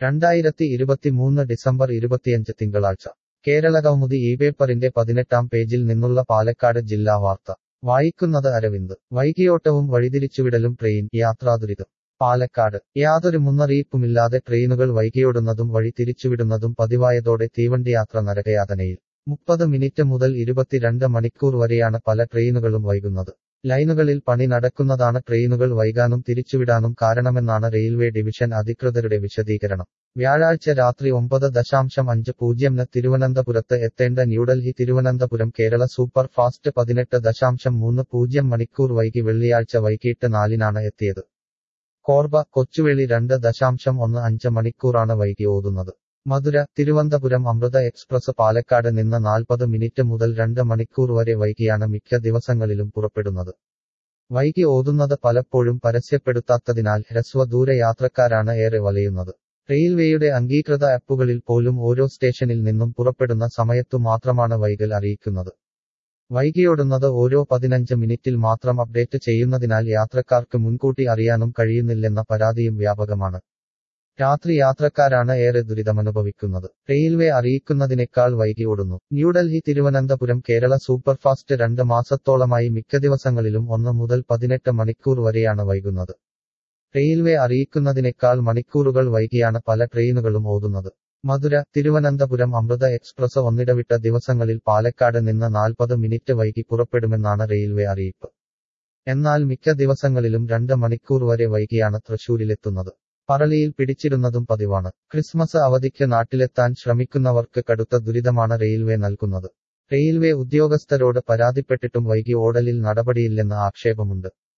2023 December 25 തിങ്കളാഴ്ച കേരളകൗമുദി പേപ്പറിന്റെ 18-ാം പേജിൽ നിന്നുള്ള പാലക്കാട് ജില്ലാ വാർത്ത വായിക്കുന്നത് അരവിന്ദ്. വൈകിയോട്ടവും വഴിതിരിച്ചുവിടലും ട്രെയിൻ യാത്രാദുരിതം. പാലക്കാട് യാതൊരു മുന്നറിയിപ്പുമില്ലാതെ ട്രെയിനുകൾ വൈകിയോടുന്നതും വഴി തിരിച്ചുവിടുന്നതും പതിവായതോടെ തീവണ്ടിയാത്ര നരകയാതനയിൽ. 30 മിനിറ്റ് മുതൽ 22 മണിക്കൂർ വരെയാണ് പല ട്രെയിനുകളും വൈകുന്നത്. ലൈനുകളിൽ പണി നടക്കുന്നതാണ് ട്രെയിനുകൾ വൈകാനും തിരിച്ചുവിടാനും കാരണമെന്നാണ് റെയിൽവേ ഡിവിഷൻ അധികൃതരുടെ വിശദീകരണം. വ്യാഴാഴ്ച രാത്രി 9:50-ന് തിരുവനന്തപുരത്ത് എത്തേണ്ട ന്യൂഡൽഹി തിരുവനന്തപുരം കേരള സൂപ്പർ ഫാസ്റ്റ് 18:30 മണിക്കൂർ വൈകി വെള്ളിയാഴ്ച വൈകിട്ട് 4-നാണ് എത്തിയത്. കോർബ കൊച്ചുവേളി 2:15 മണിക്കൂറാണ് വൈകി ഓടുന്നത്. മധുര തിരുവനന്തപുരം അമൃത എക്സ്പ്രസ് പാലക്കാട് നിന്ന് 40 മിനിറ്റ് മുതൽ 2 മണിക്കൂർ വരെ വൈകിയാണ് മിക്ക ദിവസങ്ങളിലും പുറപ്പെടുന്നത്. വൈകി ഓടുന്നത് പലപ്പോഴും പരസ്യപ്പെടുത്താത്തതിനാൽ ഹ്രസ്വദൂര യാത്രക്കാരാണ് ഏറെ വലയുന്നത്. റെയിൽവേയുടെ അംഗീകൃത ആപ്പുകളിൽ പോലും ഓരോ സ്റ്റേഷനിൽ നിന്നും പുറപ്പെടുന്ന സമയത്തു മാത്രമാണ് വൈകൽ അറിയിക്കുന്നത്. വൈകിയോടുന്നത് ഓരോ 15 മിനിറ്റിൽ മാത്രം അപ്ഡേറ്റ് ചെയ്യുന്നതിനാൽ യാത്രക്കാർക്ക് മുൻകൂട്ടി അറിയാനും കഴിയുന്നില്ലെന്ന പരാതിയും വ്യാപകമാണ്. രാത്രി യാത്രക്കാരാണ് ഏറെ ദുരിതമനുഭവിക്കുന്നത്. റെയിൽവേ അറിയിക്കുന്നതിനേക്കാൾ വൈകി ഓടുന്നു. ന്യൂഡൽഹി തിരുവനന്തപുരം കേരള സൂപ്പർഫാസ്റ്റ് 2 മാസത്തോളമായി മിക്ക ദിവസങ്ങളിലും 1 മുതൽ 18 മണിക്കൂർ വരെയാണ് വൈകുന്നത്. റെയിൽവേ അറിയിക്കുന്നതിനേക്കാൾ മണിക്കൂറുകൾ വൈകിയാണ് പല ട്രെയിനുകളും ഓടുന്നത്. മധുര തിരുവനന്തപുരം അമൃത എക്സ്പ്രസ് ഒന്നിടവിട്ട ദിവസങ്ങളിൽ പാലക്കാട് നിന്ന് 40 മിനിറ്റ് വൈകി പുറപ്പെടുമെന്നാണ് റെയിൽവേ അറിയിപ്പ്. എന്നാൽ മിക്ക ദിവസങ്ങളിലും 2 മണിക്കൂർ വരെ വൈകിയാണ് തൃശൂരിലെത്തുന്നത്. പറളിയിൽ പിടിച്ചിടുന്നതും പതിവാണ്. ക്രിസ്മസ് അവധിക്ക് നാട്ടിലെത്താൻ ശ്രമിക്കുന്നവർക്ക് കടുത്ത ദുരിതമാണ് റെയിൽവേ നൽകുന്നത്. റെയിൽവേ ഉദ്യോഗസ്ഥരോട് പരാതിപ്പെട്ടിട്ടും വൈകി ഓടലിൽ നടപടിയില്ലെന്ന് ആക്ഷേപമുണ്ട്.